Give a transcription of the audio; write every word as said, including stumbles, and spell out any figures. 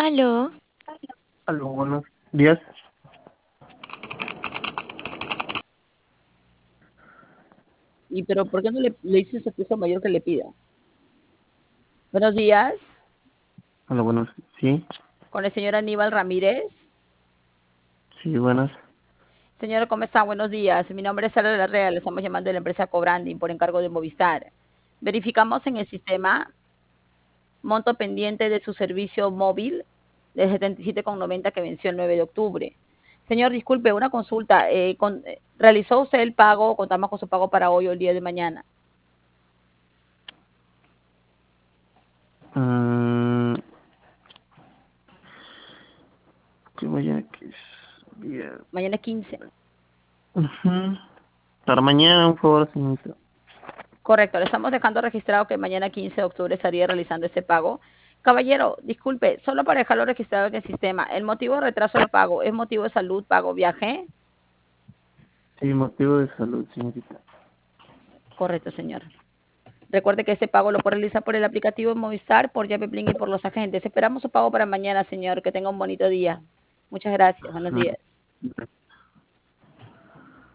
Aló. Aló, buenos días. Y pero ¿por qué no le, le dices a tu hija mayor que le pida? Buenos días, Aló, buenos. Sí, con el señor Aníbal Ramírez. sí, buenas. Señor, ¿cómo está? Buenos días. Mi nombre es Sara Larrea, le estamos llamando de la empresa Cobranding por encargo de Movistar. Verificamos en el sistema monto pendiente de su servicio móvil de setenta y siete con noventa que venció el nueve de octubre. Señor, disculpe, una consulta. Eh, con, eh, ¿Realizó usted el pago o contamos con su pago para hoy o el día de mañana? Mm, ¿qué mañana que es? Día. Mañana es quince. Ujú. Para mañana, un favor, señorita. Correcto, le estamos dejando registrado que mañana quince de octubre estaría realizando ese pago. Caballero, disculpe, solo para dejarlo registrado en el sistema, ¿el motivo de retraso del pago es motivo de salud, pago, viaje? Sí, motivo de salud, señorita. Correcto, señor. Recuerde que ese pago lo puede realizar por el aplicativo de Movistar, por Yape Bling y por los agentes. Esperamos su pago para mañana, señor. Que tenga un bonito día. Muchas gracias. Buenos días. Ujú.